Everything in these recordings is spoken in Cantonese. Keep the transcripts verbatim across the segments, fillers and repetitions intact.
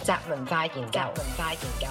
宅文化研究，文化研究。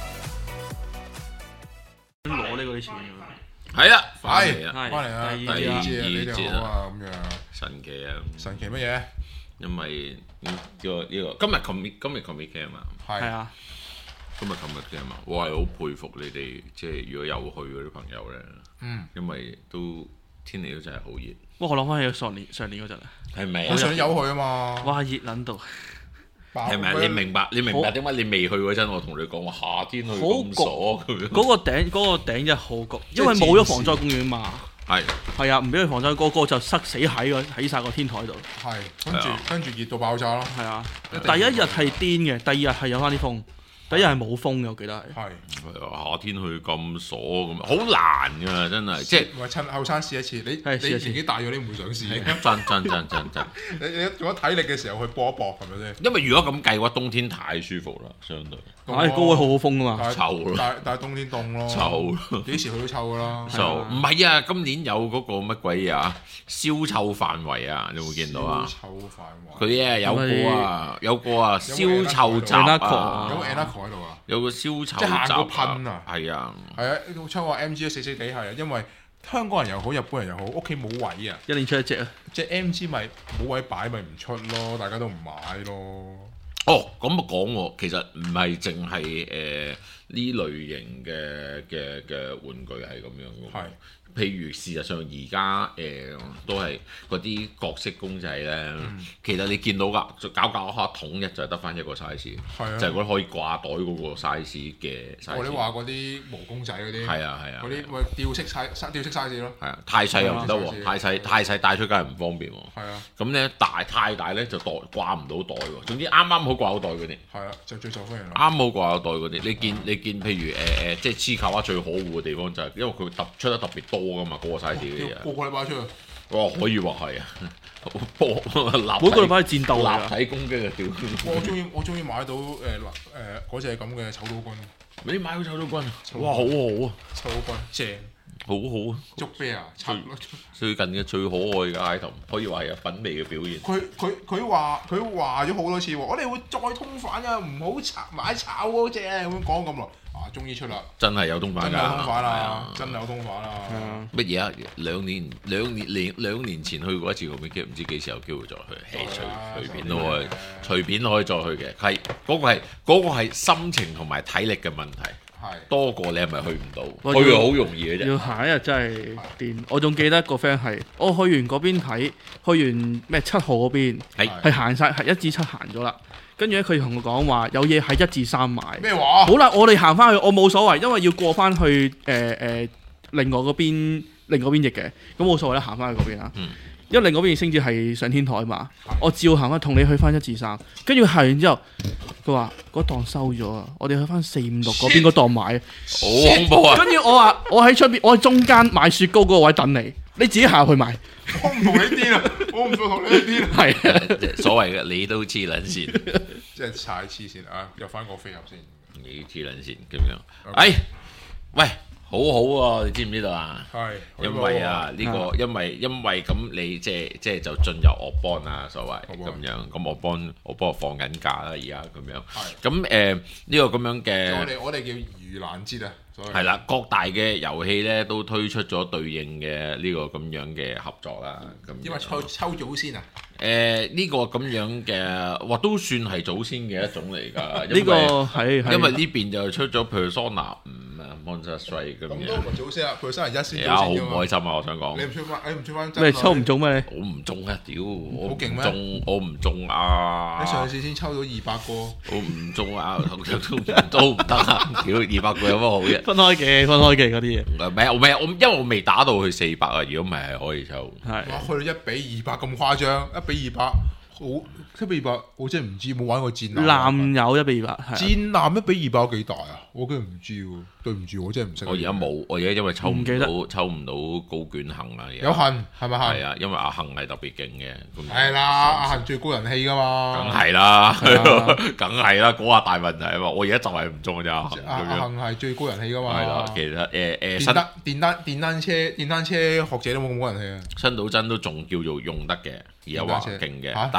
攞呢嗰啲錢㗎係啦，翻係嚟啦， 翻嚟啦， 第第二節啊，你第二節哋好啊，咁樣神奇啊！ 神奇乜嘢？ 因為呢個呢個今日 commit 今日 commit game 啊， 係係啊， 今日 commit game 啊，我係好佩服你哋，即係如果有去嗰啲朋友咧， 嗯， 因為都天氣都真係好熱， 不過我諗翻起上年上年嗰陣啊， 係咪啊我？想有佢啊嘛， 哇熱撚到， 係咪啊？你明白？你明白點解你未去嗰陣，我同你講話夏天去咁爽咁樣？ 嗰個頂嗰個頂真係好焗，因為冇咗防災公園嘛。 係係啊，唔俾佢防災，個個就塞死喺個喺曬個天台度。 係跟住係啊跟住熱到爆炸咯， 係啊， 一定第一日係癲嘅，第二日係有翻啲風，第一日係冇風嘅，我記得係。 係係啊，夏天去咁爽咁，好難㗎，真係即係唔係趁後生試一次，你係試一次你年紀大咗，你唔會想試嘅。 真真真真真。 你你做咗體力嘅時候去搏一搏，係咪先？ 因為如果咁計嘅話，冬天太舒服啦，相對唉，高位好好風噶嘛。 但係臭咯但係但係冬天凍咯， 臭咯。 幾時去都臭噶啦。 就唔係啊！今年有嗰個乜鬼嘢啊？燒臭範圍啊！你有冇見到啊？ 臭飯話佢啊有個啊有個啊燒臭閘有冇啊！ 有個 Anna 喺度啊？ 有個燒臭即係行閘過噴啊係啊！ 係啊，香港 M G 都死死地係啊，因為香港人又好，日本人又好，屋企冇位啊， 一年出一隻啊！ 即係 M G 咪冇位擺咪唔出咯，大家都唔買咯。 哦，咁啊講喎，其實唔係淨係誒呢類型嘅嘅嘅玩具係咁樣嘅喎。 係譬如事實上而家誒都係嗰啲角色公仔咧， 嗯其實你見到㗎，就搞搞下統一就係得翻一個 size， 係啊就係嗰啲可以掛袋嗰個 size 嘅 size。 我哋話嗰啲毛公仔嗰啲， 係啊係啊嗰啲咪吊飾 size 吊飾 size 咯。 係啊，太細又唔得係啊喎，太細太細帶出街係唔方便喎。 係啊咁咧大太大咧就袋掛唔到袋喎。總之啱啱好掛到袋嗰啲。 係啊，就最受歡迎啦。 啱好掛有袋嗰啲，你見你見譬如誒誒、呃，即係黐卡哇最可惡嘅地方就係因為佢突出得特別多噶嘛，嗰、個 size 嘅嘢。 個個禮拜出啊！ 哇，可以話係啊，波立體每個禮拜戰鬥㗎。 立體攻擊啊！屌， 我中意我中意買到誒嗱誒嗰隻咁嘅醜島軍， 你買到臭到軍啊！哇，好好啊， 醜島軍正， 好好啊！ 捉啤啊，插最近嘅最可愛嘅 item 可以話係有品味嘅表現。 佢佢佢話佢話咗好多次喎，我哋會再通販啊，唔好炒買炒嗰只咁樣講咁耐，啊終於出啦， 真係有通販㗎， 真係有通販啦係啊， 真係有通販啦， 乜嘢啊？兩年兩年兩兩年前去過一次個美機，唔知幾時有機會再去。誒隨隨便都可以，隨便可以再去嘅。係嗰個係嗰個係心情同埋體力嘅問題， 係多過你係咪去唔到？ 哇去好容易嘅啫。 要下一日真係癲！我仲記得個 friend 係，我去完嗰邊睇，去完咩七號嗰邊係係行晒，係一至七行咗啦。跟住咧，佢同我講話有嘢喺一至三買。 咩話？ 好啦，我哋行翻去，我冇所謂，因為要過翻去誒誒、呃呃、另外嗰邊另外嗰邊翼嘅，咁冇所謂啦，行翻去嗰邊啦。 嗯因為另外嗰邊升至係上天台嘛，我照行翻，同你去翻一至三。跟住行完之後，佢話嗰檔收咗啊，我哋去翻四五六嗰邊嗰檔買。 好恐怖啊！ 跟住我話我喺出邊，我喺中間買雪糕嗰個位等你，你自己行去買。 我唔同你癲啊！我唔再同你癲啊！ 係啊， 即係所謂嘅你都黐撚線， 即係太黐線啊！入翻個飛入先。 你黐撚線咁樣。誒，喂，好好喎，你知唔知道啊？ 係， 因為啊，呢、個因為因為咁你即係即係就進入我幫啦，所謂我幫咁樣，咁我幫我幫我放緊假啦，而家咁樣。 係咁誒呢個咁樣我嘅哋我哋叫盂蘭節啊，所以係啦，各大嘅遊戲咧都推出咗對應嘅呢個咁樣嘅合作啦。咁因為抽抽祖先啊， 誒呢個咁樣嘅，哇都算係祖先嘅一種嚟㗎。 呢個係係因為呢邊就出咗 Persona 五啊 Monster Strike 咁樣咁都唔。係祖先啊，佢生日一先而家好唔祖先㗎嘛。 開心啊！我想講你。唔出翻，你唔出翻真咩女抽唔中咩？你我唔中啊！屌，我唔好勁咩中，我唔中啊！ 你上次先抽到二百個， 我唔中啊，都都唔得啊！屌，二百個有乜好啫？ 分開嘅，分開嘅嗰啲嘢。 唔係，我未，我因為我未打到去四百啊！如果唔係，係可以抽。 係哇！去到一比二百咁誇張，一比二百，好一比二百，我真係唔知，冇玩過戰艦。 男友一比二百，係啊戰艦一比二百有幾大啊？我居然唔知喎，對唔住，我真係唔識。 我而家冇，我而家因為抽唔唔記得到，抽唔到高卷行啊！而家有幸係咪幸？ 係啊，因為阿幸係特別勁嘅。咁係啦，阿幸最高人氣噶嘛。 梗係啦， 係啊梗係啦，嗰下大問題啊嘛！我而家就係唔中嘅咋阿幸阿阿咁樣。 幸係最高人氣噶嘛。 係啦，其實誒誒新電單電單電單車電單車學者都冇咁高人氣啊。 新島真都仲叫做用得嘅，而家話勁嘅嚇， 但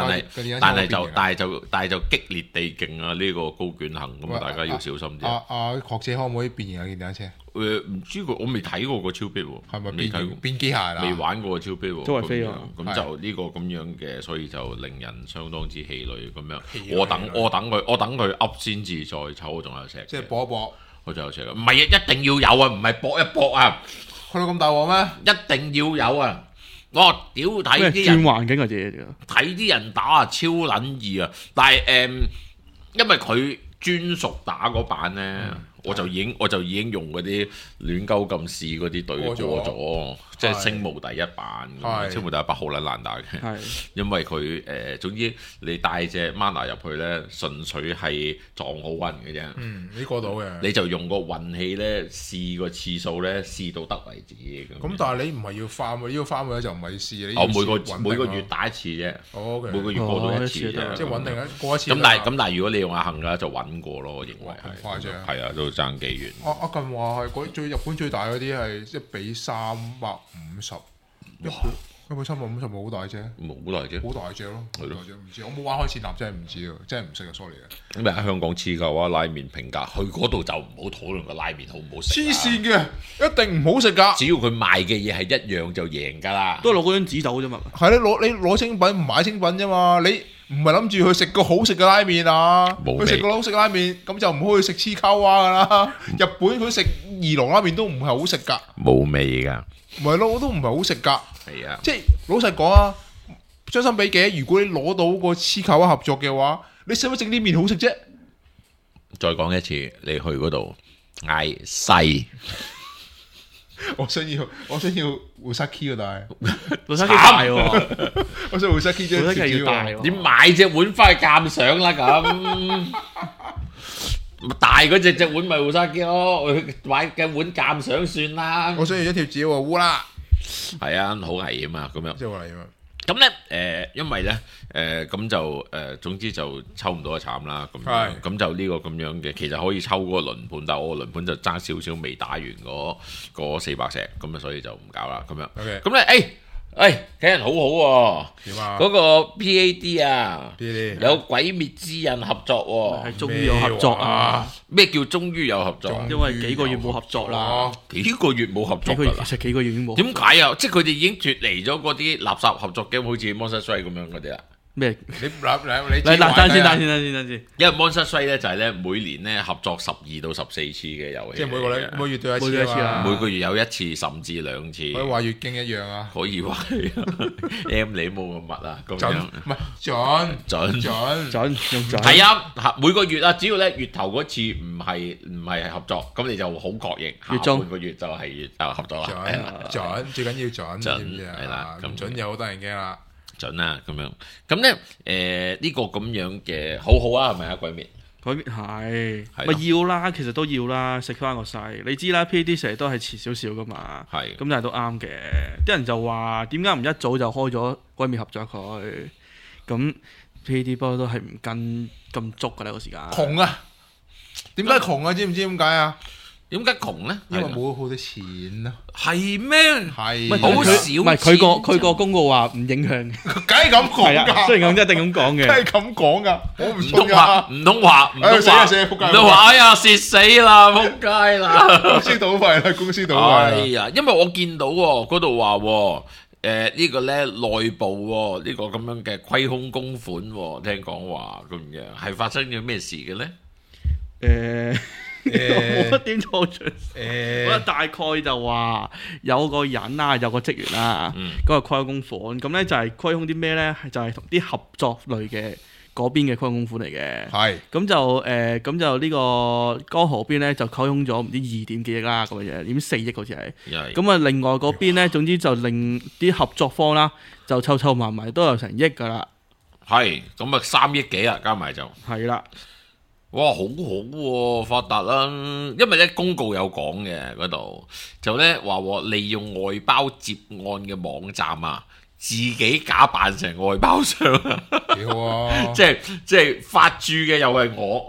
但係個電單車但係就好邊緣但係就但係就激烈地勁啊！呢個高捲行咁啊，大家要小心啲。 啊啊！學姐可唔可以變形啊？電單車誒唔知個我未睇過個超逼喎， 係咪變未睇過形變機械啦？ 未玩過超逼喎， 周圍飛啊咁樣咁就呢個咁樣嘅，所以就令人相當之氣餒咁樣。 氣餒我等氣餒我等佢，我等佢噏先至再抽，我仲有石嘅。 即係搏一搏， 我仲有石嘅，唔係啊，一定要有啊，唔係搏一搏啊， 去到咁大鑊咩？ 一定要有啊！我屌睇咩轉啲人環境嘅嘢嚟㗎？ 睇啲人打啊，超撚易啊！但係誒、嗯因為佢專屬打嗰版咧。 嗯我就已經我就已經用嗰啲亂鳩咁試嗰啲隊過咗，即係星霧第一版，星霧第一版好撚難打嘅，因為佢誒總之你帶隻 mana 入去咧，純粹係撞好運嘅啫。 嗯，呢過到嘅。 你就用個運氣咧試個次數咧試到得為止。 咁但係你唔係要翻喎，呢個翻嘅就唔係試你。 我每個每個月打一次啫，每個月過到一次啫， 即係穩定一過一次。 咁但係咁但係如果你用阿恆嘅就穩過咯，我認為係。 誇張。 係啊，都爭幾遠。 我近話係嗰最日本最大嗰啲係一比三百五十，一比一比三百五十咪好大隻， 冇大隻， 好大隻咯， 係咯， 唔知我冇玩開線立，真係唔知啊，真係唔識啊 sorry 啊。 咁你喺香港黐夠啊拉麵評價，去嗰度就唔好討論個拉麵好唔好食。 黐線嘅，一定唔好食㗎。 只要佢賣嘅嘢係一樣就贏㗎啦。 都係攞嗰張紙走啫嘛。 係你攞你攞精品唔買精品啫嘛，你。唔係諗住去食個好食嘅拉麵啊！去食個好食拉麵，咁就唔好去食黐溝蛙噶啦。日本佢食二郎拉麵都唔係好食噶， 冇味㗎。 唔係咯，都唔係好食噶。 係啊， 即係老實講啊，將心比己，如果你攞到個黐溝蛙合作嘅話，你使乜整啲麵好食啫？ 再講一次，你去嗰度嗌細。 我想要，我想要烏沙 key 啊，但係烏沙 key 大喎， 我想烏沙 key 啫， 烏沙 key 要大喎。 你買隻碗翻去鑑賞啦咁，大嗰隻隻碗咪烏沙 key 咯，買嘅碗鑑賞算啦。 我想要一條紙喎，烏啦， 係啊，好危險啊，咁樣。 即係好危險啊！ 咁咧，誒、呃，因為咧，誒、呃，咁就誒、呃，總之就抽唔到就慘啦，咁樣，咁就呢個咁樣嘅，其實可以抽嗰個輪盤，但係我個輪盤就爭少少未打完嗰嗰四百石，咁啊，所以就唔搞啦，咁樣。 OK， 咁咧，誒，誒，睇人好好喎， 點啊？ 嗰個 P A D 啊， P A D 有鬼滅之刃合作喎， 係終於有合作啊！ 咩叫終於有合作？ 因為幾個月冇合作啦， 幾個月冇合作㗎啦。 其實幾個月已經冇。 點解啊？即係佢哋已經脫離咗嗰啲垃圾合作 game，好似 Monster Strike 咁樣嗰啲啦。 咩？ 你嗱嗱你嚟嗱，等先，等先，等先，等先。 因為 Monster Strike 咧就係咧每年咧合作十二到十四次嘅遊戲， 即係每個禮每月都有一次每個一次啊每個月有一次甚至兩次。 可以話月經一樣啊！ 可以話係 M 你冇咁密啊，咁準樣唔係準準準準用準。 係啊，每個月啊，只要咧月頭嗰次唔係唔係合作，咁你就好確認下半個月就係月啊合作啦。 準準最緊要準， 準知唔知啊？ 係啦唔準就好得人驚啦。 準啊，咁樣咁咧誒呢個咁樣嘅好好啊，係咪啊鬼滅？ 鬼滅係係咯咪要啦？其實都要啦，食翻個勢。你知啦，P A D 成日都係遲少少噶嘛。 係咁但係都啱嘅。啲人就話點解唔一早就開咗鬼滅合作佢？咁 P A D 不過都係唔跟咁足㗎啦個時間。 窮啊！點解窮啊？知唔知點解啊？ 點解窮咧？ 因為冇好多錢啊！ 係咩？ 係唔係好少唔係佢個佢個公告話唔影響。 梗係咁講係啊， 㗎， 雖然咁一定咁講嘅。 梗係咁講㗎，我唔唔信通話㗎。 唔通話唔通話哎死啊死啊仆街唔通話哎呀蝕死啦仆街啦！ 公司倒閉啦，公司倒閉哎啦。 呀，因為我見到喎嗰度話喎誒呢個咧內部喎呢個咁樣嘅虧空公款喎，聽講話咁樣係發生咗咩事嘅咧？ 誒。我冇乜點錯出，我覺得誒大概就話有個人啊，有個職員啊，嗰個虧空款，咁咧就係虧空啲咩咧？就係同啲合作類嘅嗰邊嘅虧空款嚟嘅。 係咁就誒，咁就呢個江河邊咧就虧空咗唔知二點幾億啦，咁嘅嘢，點四億好似係。 又係咁啊，另外嗰邊咧，總之就令啲合作方啦，就湊湊埋埋都有成億噶啦。 係咁啊三億幾啊，加埋就。 係啦。 哇，好好喎，發達啦！因為咧公告有講嘅嗰度，就咧話喎利用外包接案嘅網站啊，自己假扮成外包商啊， 幾好啊！ 即係即係發注嘅又係我，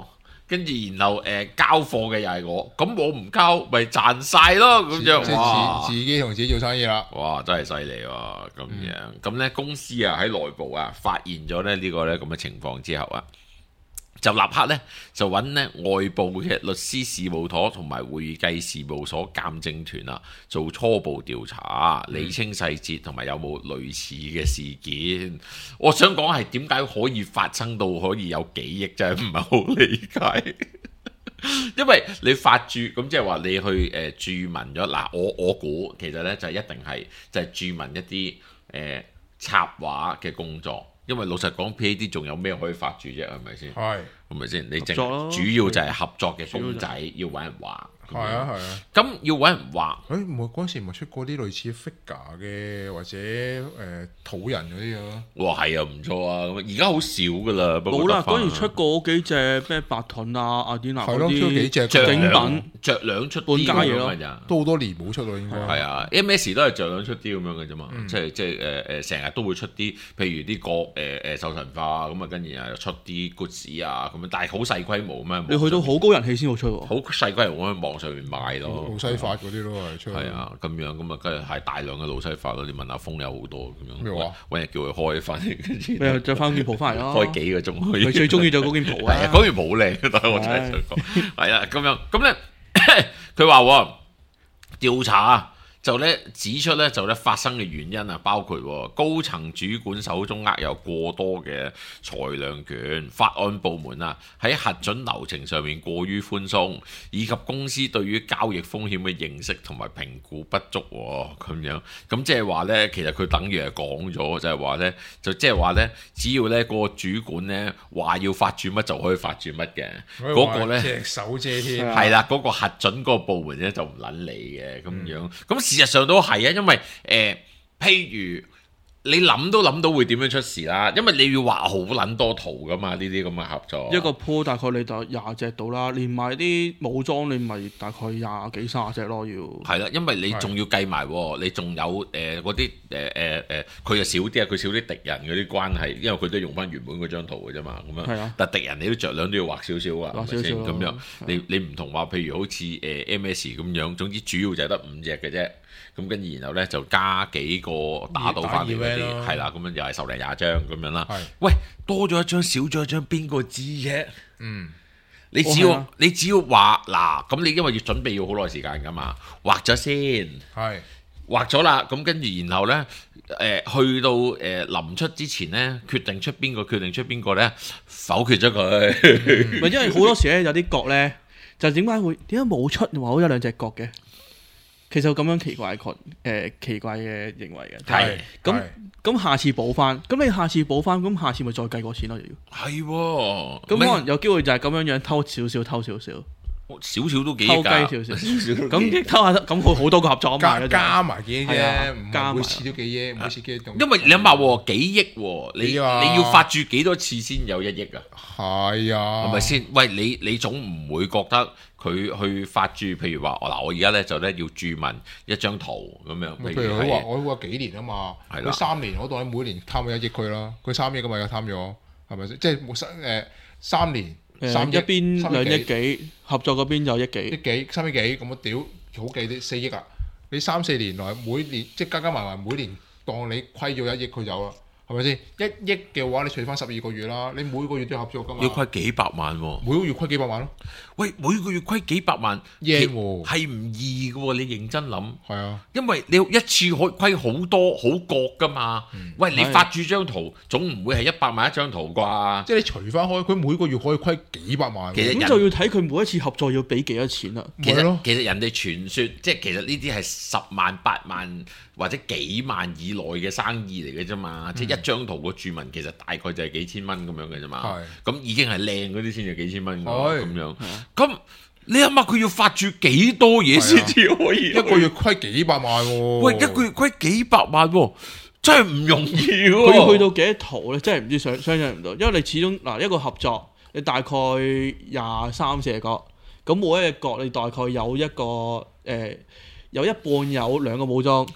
跟住然後誒、呃、交貨嘅又係我，咁我唔交咪賺晒咯，咁樣即哇！ 係自自己同自己做生意啦。 哇！真係犀利喎，咁樣咁咧、嗯、公司啊喺內部啊發現咗咧呢個咧咁嘅情況之後啊。就立刻咧就揾咧外部嘅律師事務所同埋會計事務所鑑證團啊，做初步調查，理清細節同埋有冇類似嘅事件。我想講係點解可以發生到可以有幾億，真係唔係好理解。因為你發注咁即係話你去誒、呃、注文咗嗱，我我估其實咧就係、一定係就係、是、注文一啲誒、呃、插畫嘅工作。因為老實講 ，P A D 仲有咩可以發注啫？係咪先？係，係咪先？你淨主要就係合作嘅公仔要揾人畫。係啊係啊。咁要揾人畫。 誒唔係嗰陣時咪出過啲類似 figure 嘅或者誒土人嗰啲咯。 哇係啊，唔錯啊！咁而家好少噶啦。 冇啦，嗰陣時出過幾隻咩白盾啊、阿典娜嗰啲幾隻著整品， 著兩出半家嘢咯。 都好多年冇出啦，應該。 係啊 ，M S 都係著兩出啲咁樣嘅啫嘛。即係即係誒誒，成日都會出啲，譬如啲國誒誒獸神化咁啊，跟住又出啲 goods 啊咁樣，但係好細規模咩？ 你去到好高人氣先會出喎。 好細規模喺網上面賣咯。 路西法嗰啲咯係出。 係啊，咁樣咁啊，跟住係大量嘅路西法咯。你問阿峰有好多咁樣。 咩話？ 揾日叫佢開翻，跟住。 咩？著翻件袍翻嚟咯。 開幾個鐘可以。 佢最中意就嗰件袍啊！ 嗰件袍好靚，但係我真係想講。係啊，咁樣咁咧，佢話喎調查。就咧指出咧就咧發生嘅原因啊，包括高層主管手中握有過多嘅裁量權，法案部門啊喺核准流程上面過於寬鬆，以及公司對於交易風險嘅認識同埋評估不足咁樣。咁即係話咧，其實佢等於係講咗，就係話咧，就即係話咧，只要咧個主管咧話要發注乜就可以發注乜嘅，嗰個咧隻手遮天係啦，嗰個核准嗰個部門咧就唔撚理嘅咁樣。咁事實上都係啊，因為誒、呃，譬如你諗都諗到會點樣出事啦，因為你要畫好撚多圖噶嘛，呢啲咁嘅合作。 一個鋪大概你就廿隻到啦，連埋啲武裝你咪大概廿幾卅隻咯，要。係啦，因為你仲要計埋，你仲有誒嗰啲誒誒誒，佢、呃、就、呃、少啲啊，佢少啲敵人嗰啲關係，因為佢都用翻原本嗰張圖嘅啫嘛，咁樣。係啊。但敵人你都着兩都要畫少少啊，係咪先？咁樣你你唔同話，譬如好似誒 M S 咁樣，總之主要就係得五隻嘅啫。咁跟住然後咧就加幾個打到翻嚟嗰啲，係啦，咁樣又係十零廿張咁樣啦。喂，多咗一張少咗一張，邊個知啫？嗯，你只要、哦、你只要畫嗱，咁你因為要準備要好耐時間噶嘛，畫咗先，係畫咗啦。咁跟住然後咧，誒、呃、去到誒臨、呃、出之前咧，決定出邊個，決定出邊個咧，否決咗佢。 咪、嗯、因為好多時咧有啲角咧，就點解會點解冇出話好有兩隻角嘅？其實咁樣奇怪確誒、呃、奇怪嘅認為嘅，係咁咁下次補翻，咁你下次補翻，咁下次咪再計過錢咯，又要係喎，咁可能有機會就係咁樣樣偷少少，偷少少， 少少都幾偷雞少少，咁偷下咁佢好多個合作加加埋幾億啫， 加每次都幾億，每次幾億。 因為你諗下喎，幾億喎，你你要發注幾多次先有一億啊？係啊，係咪先？喂，你你總唔會覺得？佢去發注，譬如話，嗱，我而家咧就咧要注文一張圖咁樣。 譬如佢話，我話幾年啊嘛，佢三年，我當你每年貪咗一億佢啦，佢三億咁咪又貪咗，係咪先？即係冇三誒三年，三億一邊兩億幾，合作嗰邊就億幾， 億幾三億幾，咁我屌好記啲四億啊！你三四年來每年即係加加埋埋，每年當你虧咗一億佢有啦。係咪先？一億嘅話，你除翻十二個月啦，你每個月都有合作噶嘛？ 要虧幾百萬喎、啊！ 每個月虧幾百萬咯。 喂，每個月虧幾百萬， 嘢喎， 係唔易嘅喎。你認真諗， 係啊， 因為你一次可以虧好多好角噶嘛。嗯、喂，你發住張圖，總唔會係一百萬一張圖啩？ 即係你除翻開，佢每個月可以虧幾百萬。 咁就要睇佢每一次合作要俾幾多錢啦。 其實其實人哋傳説，即係其實呢啲係十萬八萬或者幾萬以內嘅生意嚟嘅啫嘛。嗯、即係一張圖個注文其實大概就係幾千蚊咁樣嘅啫嘛。咁已經係靚嗰啲先至幾千蚊咁樣。咁你諗下佢要發注幾多嘢先至可以？ 一個月虧幾百萬喎、哦！ 喂，一個月虧幾百萬喎、哦，真係唔容易喎、哦！ 佢要去到幾多圖咧？真係唔知想想象唔到，因為你始終嗱一個合作，你大概廿三四個，咁每一個角你大概有一個誒、呃，有一半有兩個武裝。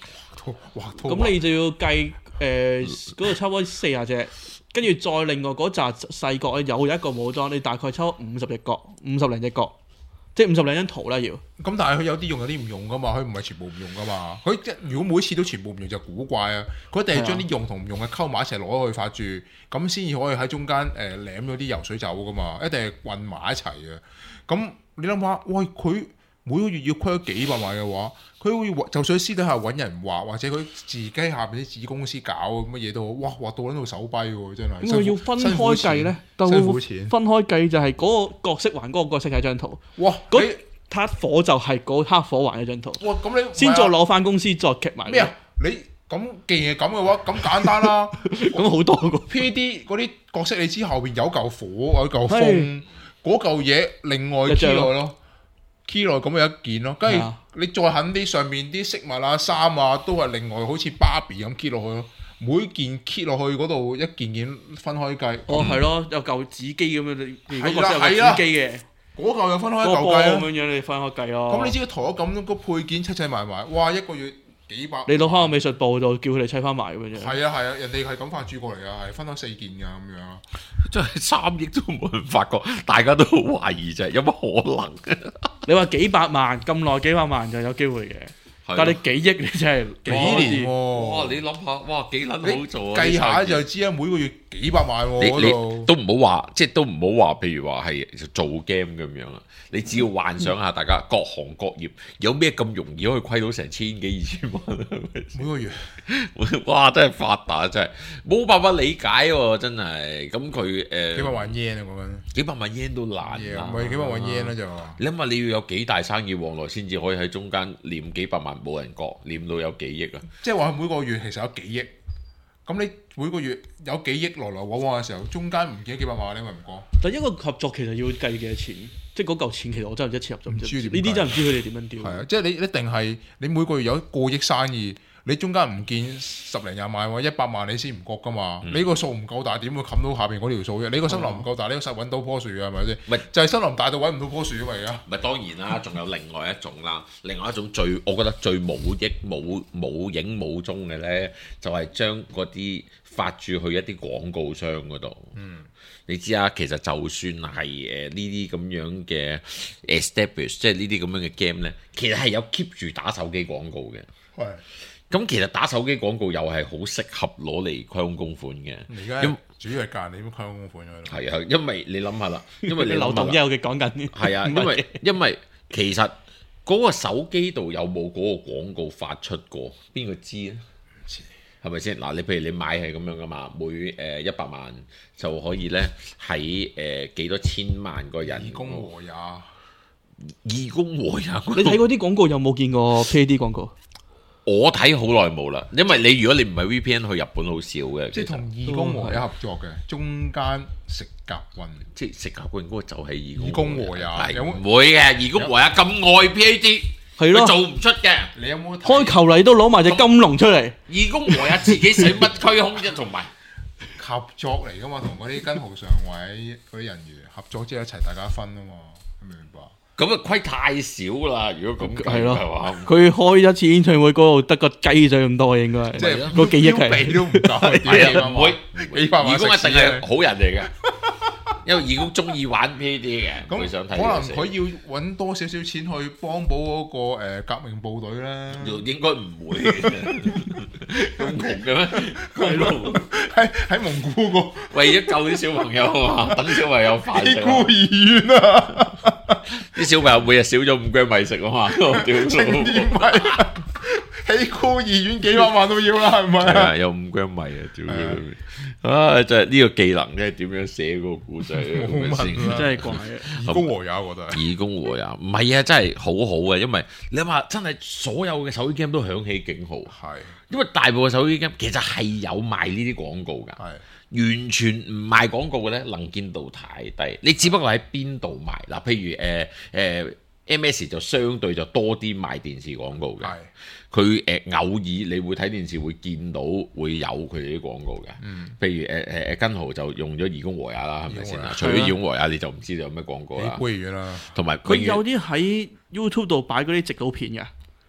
哇！ 咁你就要計誒嗰度抽開四十隻，跟住再另外嗰紮細角有一個武裝，你大概抽五十隻角，五十零隻角，即係五十零張圖啦要。 咁但係佢有啲用有啲唔用噶嘛，佢唔係全部唔用噶嘛。佢一如果每次都全部唔用就古怪啊！佢一定係將啲用同唔用嘅溝埋一齊攞去發住，咁先至可以喺中間誒舐咗啲油水走噶嘛。一定係混埋一齊嘅。咁你諗下，喂佢每個月要虧幾百萬嘅話，佢會就算喺私底下揾人畫，或者佢自己下邊啲子公司搞乜嘢都好，哇畫到喺度手跛喎，真係。 因為要分開計咧，就辛苦錢。 分開計就係嗰個角色還嗰個角色係張圖。 哇！ 嗰黑火就係嗰黑火還一張圖。 哇！咁你先再攞翻公司再劇埋。 咩啊？你咁既然係咁嘅話，咁簡單啦。 咁好多個 P D 嗰啲角色，你知後邊有嚿火，有嚿風，嗰嚿嘢另外 key 落咯。key 落咁有一件咯，跟住你再狠啲，上面啲飾物啊、衫啊，都係另外好似芭比咁 key 落去咯。每件 key 落去嗰度一件件分開計。 哦，係咯，有嚿紙機咁樣，你如果係啦有紙機嘅， 嗰嚿又分開一嚿嚿計咁樣樣，你分開計咯。 咁你知圖咗咁多個配件砌砌埋埋，哇！一個月幾百。 你攞翻個美術部度叫佢哋砌翻埋咁樣。 係啊係啊，人哋係咁發注過嚟噶，係分開四件噶咁樣。 真係三億都冇人發覺，大家都好懷疑啫，有乜可能？ 你話幾百萬咁耐，幾百萬就有機會嘅，但係你幾億你真係幾年喎？ 哇！你諗下，哇幾撚好做啊！ 計下就知啊，每個月幾百萬喎。 你你都唔好話，即係都唔好話，譬如話係做 game 咁樣啊。你只要幻想下，大家各行各業有咩咁容易可以虧到成千幾二千萬？ 每個月， 哇！真係發達，真係冇辦法理解喎，真係。咁佢誒幾百萬 yen 啊，講緊幾百萬 yen 都難啊，唔係幾百萬 yen 啦就。 你諗下，你要有幾大生意往來先至可以喺中間唸幾百萬冇人覺，唸到有幾億啊？ 即係話每個月其實有幾億，咁你每個月有幾億來來往往嘅時候，中間唔記得幾百萬，你咪唔講。 但一個合作其實要計幾多錢？即係嗰嚿錢其實我真係一次合作唔知。 呢啲真係唔知佢哋點樣調。 係啊，即係你一定係你每個月有過億生意，你中間唔見十零廿萬喎，一百萬你先唔覺噶嘛？嗯、你個數唔夠大，點會冚到下邊嗰條數啫？你個森林唔夠大，你個實揾到棵樹啊？係咪先？ 咪就係森林大到揾唔到棵樹啊嘛！而家咪當然啦，仲有另外一種啦，另外一種最我覺得最冇益冇冇影冇蹤嘅咧，就係將嗰啲發注去一啲廣告商嗰度。嗯。你知啊，其實就算係誒呢啲咁樣嘅 establish， 即係呢啲咁樣嘅 game 咧，其實係有 keep 住打手機廣告嘅。係的。咁其實打手機廣告又係好適合攞嚟虧空公款嘅。 而家因主要係教你點虧空公款喺度。 係啊，因為你諗下啦，因為你流動有嘅講緊。 係啊，因為因為其實嗰個手機度有冇嗰個廣告發出過，邊個知咧？係咪先？嗱，你譬如你買係咁樣噶嘛，每誒一百萬就可以咧喺誒幾多千萬個人。義工和也， 義工和也。 你睇嗰啲廣告有冇見過 P A D 廣告？ 我睇好耐冇啦，因為你如果你唔係 V P N 去日本好少嘅。 即係同義工和也合作嘅，中間食夾運， 即係食夾運嗰個就係義工和也。 係唔會嘅，義工和也咁愛 P A D。 係咯， 做唔出嘅。 你有冇開球禮都攞埋隻金龍出嚟？ 義工和也自己使乜虛空啫？同埋合作嚟噶嘛，同嗰啲跟號上位嗰啲人員合作之後一齊大家分啊嘛，明唔明白？ 咁啊虧太少啦！如果咁係咯，佢開一次演唱會嗰度得個雞仔咁多，應該即係個幾億係俾都唔夠， 係啊，唔會幾百萬。 義工一定係好人嚟嘅。因為義工中意玩 P A D 嘅，佢想睇。可能佢要揾多少少錢去幫補嗰個誒革命部隊咧。 應該唔會咁窮嘅咩？ 係咯，喺喺蒙古個為咗救啲小朋友啊嘛，等小朋友飯食。 孤兒院啊！ 啲小朋友每日少咗五 gram 米食啊嘛，屌數。 起孤兒院幾百萬都要啦，係咪啊？ 有五 gram 米啊，屌！啊，就係呢個技能咧，點樣寫個故仔？ 冇問啦， 真係怪啊！ 義工和也，我覺得義工和也唔係啊，真係好好嘅，因為你諗下，真係所有嘅手機 game 都響起警號。係，因為大部分手機 game 其實係有賣呢啲廣告㗎。係，完全唔賣廣告嘅咧，能見度太低。你只不過喺邊度賣嗱？譬如誒誒 M S 就相對就多啲賣電視廣告嘅。係。佢誒、呃、偶爾你會睇電視會見到會有佢哋啲廣告嘅，嗯、譬如誒誒誒根豪就用咗義工和也啦，係咪先啊？除咗義工和也，你就唔知道有咩廣告啦。啦，同埋佢有啲喺 YouTube 度擺嗰啲直導片嘅，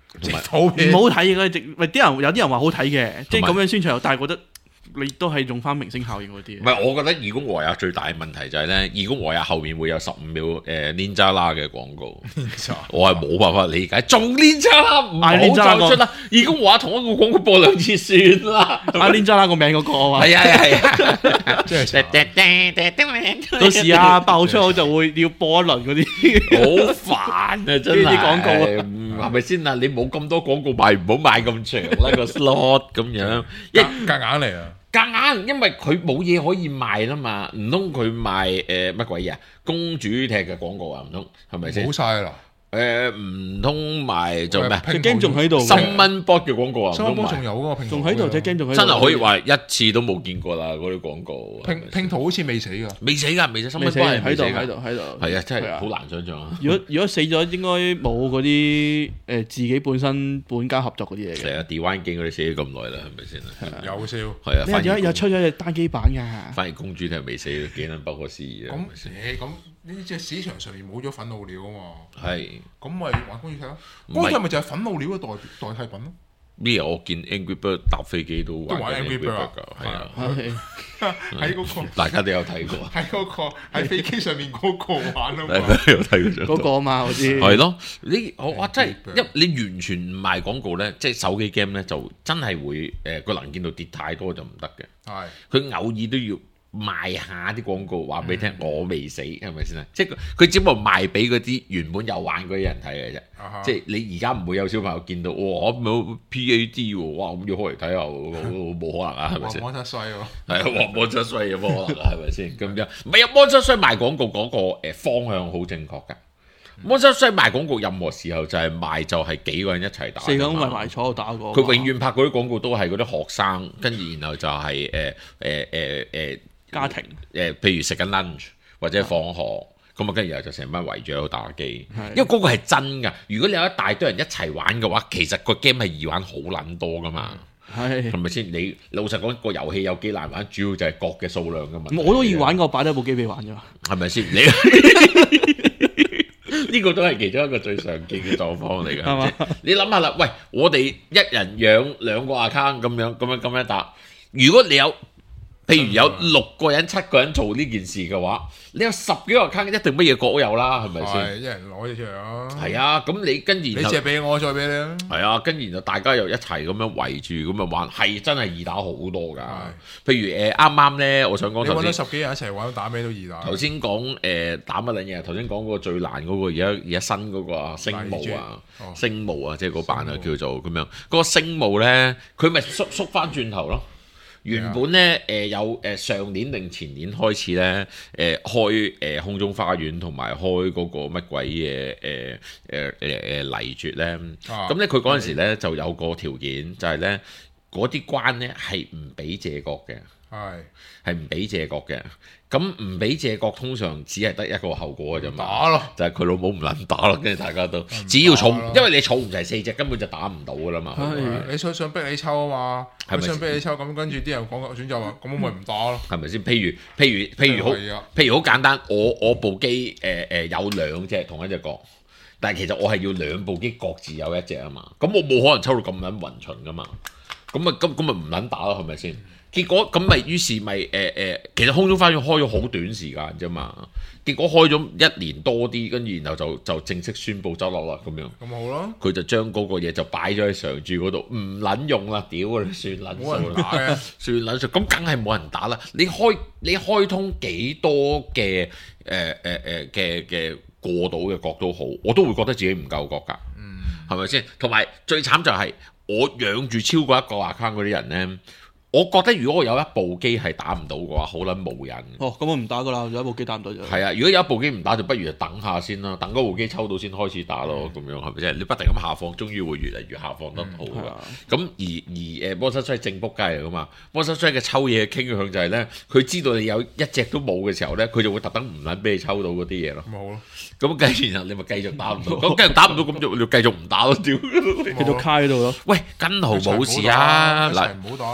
直普片唔好睇嘅，直咪啲人有啲人話好睇嘅，即係咁樣宣傳，但係覺得你都係用翻明星效應嗰啲。 唔係，我覺得義工和也最大嘅問題就係咧，義工和也後面會有十五秒誒 Ninja 啦嘅廣告，我係冇辦法理解，仲 Ninja 啦，唔好再出啦！義工和也同一個廣告播兩次算啦。 阿 Ninja 啦個名嗰個啊嘛， 係啊係啊， 即係到時啊爆出我就會要播一輪嗰啲， 好煩啊！真係啲廣告啊， 係咪先啊？你冇咁多廣告賣，唔好賣咁長啦個 slot 咁樣，一夾硬嚟啊！ 夾硬，因為佢冇嘢可以賣啦嘛，唔通佢賣誒乜鬼嘢啊？公主踢嘅廣告啊，唔通係咪先？ 冇晒啦！ 誒唔通賣做咩？ 隻 game 仲喺度， 新蚊 bot 嘅廣告啊， 新蚊 bot 仲有嗰個拼圖， 仲喺度，隻 game 仲喺度， 真係可以話一次都冇見過啦！嗰啲廣告拼拼圖好似未死㗎， 未死㗎，未死，新未死蚊 bot 係喺度未死㗎， 喺度喺度， 係啊，真係好難想像啊！ 如果如果死咗，應該冇嗰啲誒自己本身本家合作嗰啲嘢嘅。 成日 D one 機嗰啲死咗咁耐啦，係咪先啊？ 有笑。 係啊， 你有有出咗隻單機版㗎， 反而公主係未死，幾撚不可思議啊！ 咁誒咁呢隻市場上面冇咗憤怒鳥啊嘛， 係咁咪玩公主踢咯。公主踢咪就係憤怒鳥嘅代代替品咯。 咩？我見 Angry Bird 搭飛機都都玩玩 Angry Bird 㗎，係啊， 喺嗰個大家都有睇過， 喺嗰個喺飛機上面嗰個玩啊大嘛。 家有睇過嗰個啊嘛，好似係咯，你我哇真係一你完全唔賣廣告咧，即係手機 game 咧就真係會誒個能見度跌太多就唔得嘅。 係佢偶爾都要賣下啲廣告，話俾你聽我未死，係咪先啊？即係佢只不過賣俾嗰啲原本有玩嗰啲人睇嘅啫。即係你而家唔會有小朋友見到哇冇 P A D 喎，哇咁要開嚟睇下，冇可能啊，係咪先？ 魔質衰喎， 係啊，魔質衰有冇可能啊？係咪先？咁樣唔係啊，魔質衰賣廣告嗰個誒方向好正確㗎。魔質衰賣廣告任何時候就係賣就係幾個人一齊打， 四個人圍埋坐度打過。 佢永遠拍嗰啲廣告都係嗰啲學生，跟住然後就係誒誒誒誒家庭誒，譬如食緊 lunch 或者放學。咁啊，跟住然後就成班圍住喺度打機，因為嗰個係真㗎。如果你有一大堆人一齊玩嘅話，其實個 game 係易玩好撚多㗎嘛。 係係咪先？你老實講，個遊戲有幾難玩，主要就係角嘅數量㗎嘛。 我都易玩過，擺低部機俾你玩啫嘛。 係咪先？你呢個都係其中一個最常見嘅狀況嚟㗎。係嘛？你諗下啦，喂，我哋一人養兩個 account 咁樣咁樣咁樣打，如果你有譬如有六個人、七個人做呢件事嘅話，你有十幾個 account 一定乜嘢角都有啦，係咪先？ 係一人攞咗出嚟啊！ 係啊，咁你跟住你借俾我，再俾你啊！ 係啊，跟住然後大家又一齊咁樣圍住咁樣玩，係真係易打好多㗎。譬如誒啱啱咧，我想講頭先你揾咗十幾人一齊玩，打咩都易打。 頭先講誒打乜撚嘢？頭先講嗰個最難嗰個，而家而家新嗰個啊，星霧啊，星霧啊，即係嗰版啊，叫做咁樣。嗰個星霧咧，佢咪縮縮翻轉頭咯。原本咧誒、呃、有誒、呃、上年定前年開始咧誒、呃、開誒、呃、空中花園同埋開嗰個乜鬼嘢誒誒誒誒泥絕咧，咁咧佢嗰陣時咧就有個條件就係咧嗰啲關咧係唔俾借角嘅，係係唔俾借角嘅。咁唔俾借角通常只係得一個後果嘅啫嘛， 打咯， 就係佢老母唔撚打咯，跟住大家都只要儲，因為你儲唔齊四隻根本就打唔到噶啦嘛。 你想想逼你抽啊嘛，係咪想逼你抽？咁跟住啲人講個選擇話，咁我咪唔打咯。 係咪先？譬如譬如譬如好，譬如好簡單，我我部機誒誒有兩隻同一隻角，但係其實我係要兩部機各自有一隻啊嘛。咁我冇可能抽到咁撚勻巡噶嘛。咁啊咁咁咪唔撚打咯，係咪先？結果咁咪於是咪誒誒，其實空中花園開咗好短時間啫嘛。結果開咗一年多啲，跟住然後就就正式宣布走落啦咁樣。 咁好咯。佢就將嗰個嘢就擺咗喺常駐嗰度，唔撚用啦，屌你算撚數啦，算撚數。咁梗係冇人打啦。你開你開通幾多嘅誒誒誒嘅嘅過到嘅角都好，我都會覺得自己唔夠角㗎。嗯，係咪先？同埋最慘就係我養住超過一個 account 嗰啲人咧。我覺得如果我有一部機係打唔到嘅話，好撚無癮。 哦，咁我唔打噶啦，有一部機打唔到就係啊！如果有一部機唔打，就不如就等下先啦，等嗰部機抽到先開始打咯，咁、嗯、樣係咪先？你不停咁下放，終於會越嚟越下放得好㗎。咁、嗯、而而誒魔術師正仆街嚟㗎嘛，魔術師嘅抽嘢傾向就係咧，佢知道你有一隻都冇嘅時候咧，佢就會特登唔撚俾你抽到嗰啲嘢咯。冇咯。咁跟住然後你咪繼續打唔到，咁繼續打唔到，咁就你繼續唔打咯，屌！繼續卡喺度咯。 喂，根號冇事啊，嗱，因為